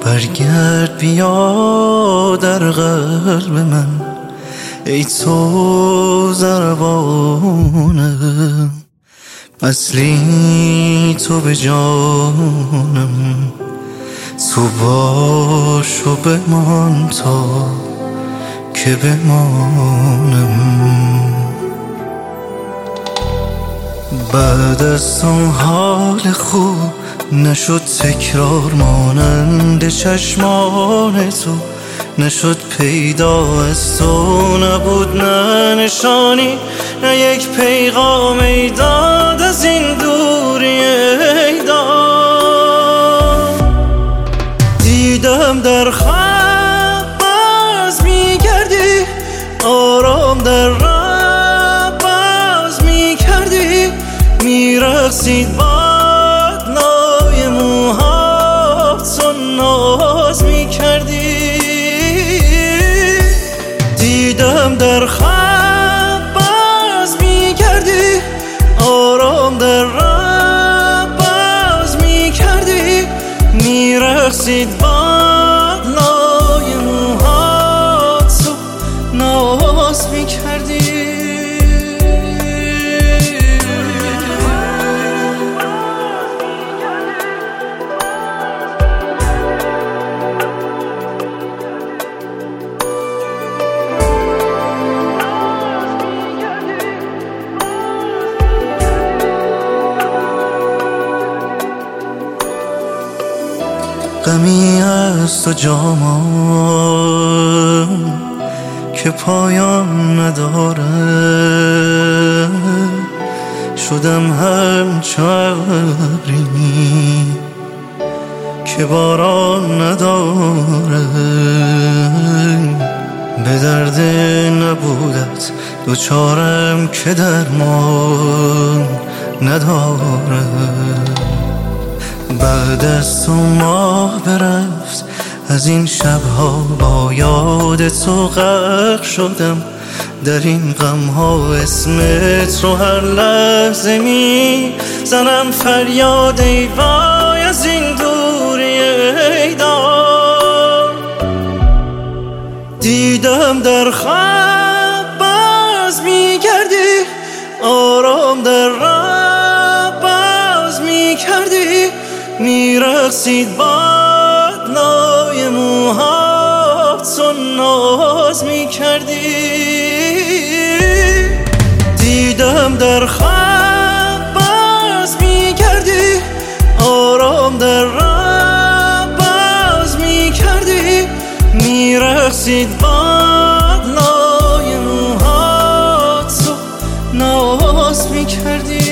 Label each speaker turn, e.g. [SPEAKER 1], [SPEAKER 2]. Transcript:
[SPEAKER 1] برگرد بیا در قلب من ای تو زربانم، اصلی تو به جانم، تو باش و بمان تا که بمانم. بعد از اون حال خوب نشد تکرار مانند چشمان تو، نشد پیدا از تو، نبود نه نشانی نه یک پیغام ای داد از این دوری ای داد. دیدم در خواب باز میگردی، آرام در راه باز میکردی، میرقصید باد لای موهات و ناز میکردی. دیدم در خواب باز میگردی، آرام در راه باز میکردی، میرقصید باد لای موهات و ناز میکردی. غمی از تو جامم که پایان نداره، شدم همچو ابری که باران نداره. به درد نبودت دوچارم که درمان نداره. بعد از تو ماه برفت از این شبها، با یاد تو غرق شدم در این غمها. اسمت رو هر لحظه می زنم فریاد ای وای از این دوری ای داد. دیدم در خواب باز میگردی، آرام در راه باز میکردی، میرقصید باد لای موهات و ناز میکردی. دیدم در خواب باز میگردی، آرام در راه باز میکردی، میرقصید باد لای موهات و ناز میکردی.